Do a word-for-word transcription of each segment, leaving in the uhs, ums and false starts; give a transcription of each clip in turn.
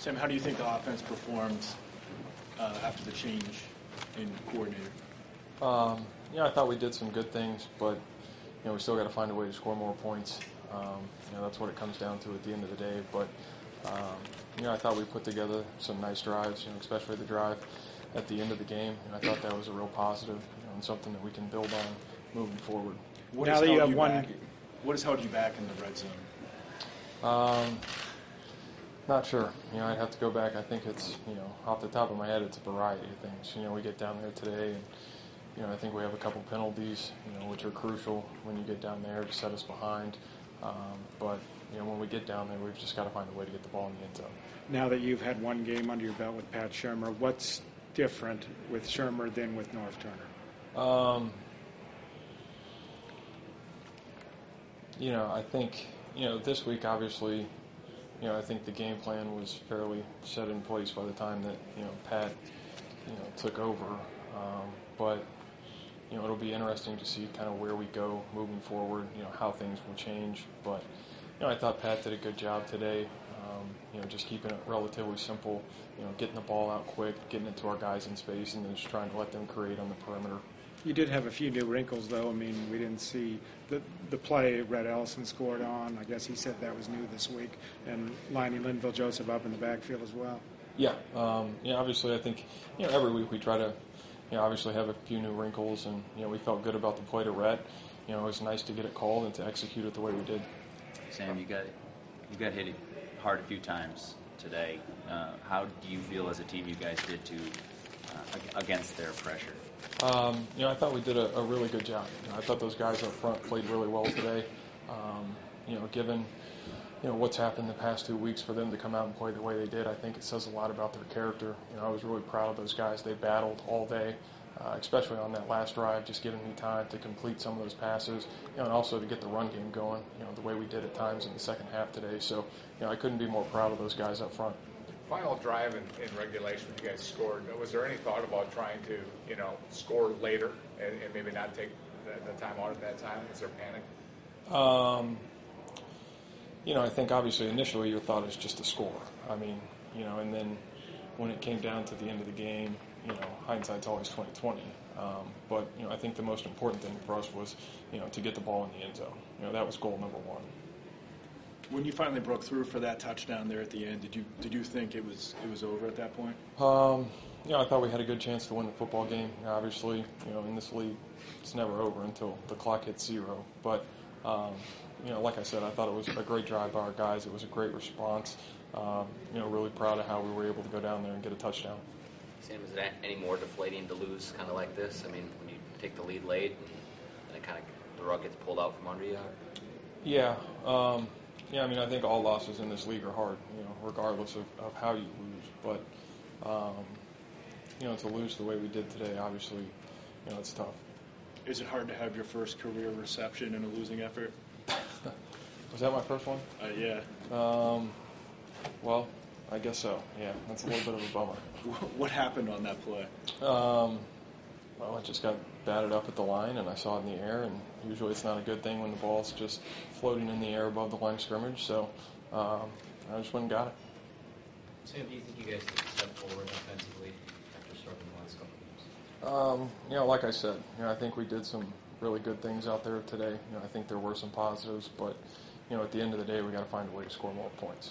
Sam, how do you think the offense performed uh, after the change in coordinator? Um, yeah, I thought we did some good things, but you know we still got to find a way to score more points. Um, you know that's what it comes down to at the end of the day. But um, you know I thought we put together some nice drives, you know, especially the drive at the end of the game. And I thought that was a real positive, you know, and something that we can build on moving forward. What now has that you held have you one, back? What has held you back in the red zone? Um, not sure. You know, I'd have to go back. I think it's, you know, off the top of my head, it's a variety of things. You know, we get down there today, and you know, I think we have a couple penalties, you know, which are crucial when you get down there to set us behind. Um, but you know, when we get down there, we've just got to find a way to get the ball in the end zone. now that you've had one game under your belt with Pat Shurmur, what's different with Shurmur than with Norv Turner? Um, you know, I think, you know, this week, obviously, you know, I think the game plan was fairly set in place by the time that, you know, Pat, you know, took over. Um, but, you know, it'll be interesting to see kind of where we go moving forward, you know, how things will change. But, you know, I thought Pat did a good job today, um, you know, just keeping it relatively simple, you know, getting the ball out quick, getting it to our guys in space, and then just trying to let them create on the perimeter. You did have a few new wrinkles, though. I mean, we didn't see the the play Rhett Ellison scored on. I guess he said that was new this week, and lining Linville Joseph up in the backfield as well. Yeah, um, yeah. Obviously, I think you know every week we try to, you know, obviously have a few new wrinkles, and you know we felt good about the play to Rhett. You know, it was nice to get it called and to execute it the way we did. Sam, you got you got hit hard a few times today. Uh, how do you feel as a team you guys did to uh, against their pressure? Um, you know, I thought we did a, a really good job. You know, I thought those guys up front played really well today. Um, you know, given you know what's happened the past two weeks, for them to come out and play the way they did, I think it says a lot about their character. You know, I was really proud of those guys. They battled all day, uh, especially on that last drive, just giving me time to complete some of those passes. You know, and also to get the run game going. You know, the way we did at times in the second half today. So, you know, I couldn't be more proud of those guys up front. Final drive in, in regulation, you guys scored. Was there any thought about trying to, you know, score later and, and maybe not take the, the time out at that time? Was there panic? Um, you know, I think obviously initially your thought is just to score. I mean, you know, and then when it came down to the end of the game, you know, hindsight's always twenty twenty. Um, but you know, I think the most important thing for us was, you know, to get the ball in the end zone. You know, that was goal number one. When you finally broke through for that touchdown there at the end, did you did you think it was it was over at that point? Um, you know, I thought we had a good chance to win the football game. Obviously, you know, in this league, it's never over until the clock hits zero. But um, you know, like I said, I thought it was a great drive by our guys. It was a great response. Um, you know, really proud of how we were able to go down there and get a touchdown. Sam, is it any more deflating to lose kind of like this? I mean, when you take the lead late and then it kind of the rug gets pulled out from under you? Yeah. Um, Yeah, I mean, I think all losses in this league are hard, you know, regardless of, of how you lose. But, um, you know, to lose the way we did today, obviously, you know, it's tough. Is it hard to have your first career reception in a losing effort? Was that my first one? Uh, yeah. Um, well, I guess so. Yeah, that's a little bit of a bummer. What happened on that play? Um, well, I just got batted up at the line, and I saw it in the air, and usually it's not a good thing when the ball's just floating in the air above the line of scrimmage, so um, I just went and got it. Sam, do you think you guys took a step forward offensively after struggling the last couple of games? Um, you know, like I said, you know, I think we did some really good things out there today. You know, I think there were some positives, but, you know, at the end of the day, we got to find a way to score more points.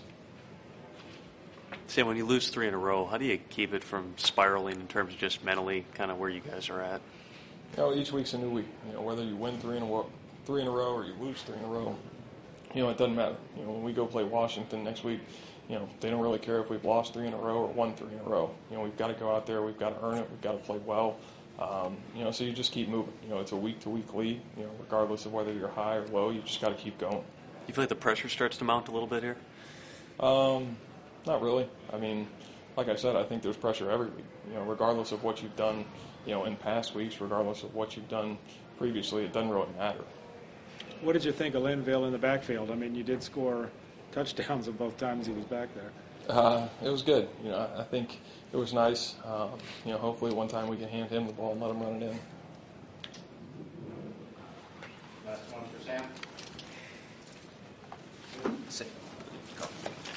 Sam, when you lose three in a row, how do you keep it from spiraling in terms of just mentally kind of where you guys are at? You know, each week's a new week. You know, whether you win three in a row, three in a row, or you lose three in a row, you know, it doesn't matter. You know, when we go play Washington next week, you know, they don't really care if we've lost three in a row or won three in a row. You know, we've got to go out there, we've got to earn it, we've got to play well. Um, you know, so you just keep moving. You know, it's a week-to-week league. You know, regardless of whether you're high or low, you just got to keep going. You feel like the pressure starts to mount a little bit here? Um, not really. I mean, like I said, I think there's pressure every week. You know, regardless of what you've done, you know, in past weeks, regardless of what you've done previously, it doesn't really matter. What did you think of Linville in the backfield? I mean, you did score touchdowns of both times he was back there. Uh, it was good. You know, I think it was nice. Um, you know, hopefully one time we can hand him the ball and let him run it in. Last one for Sam. Say,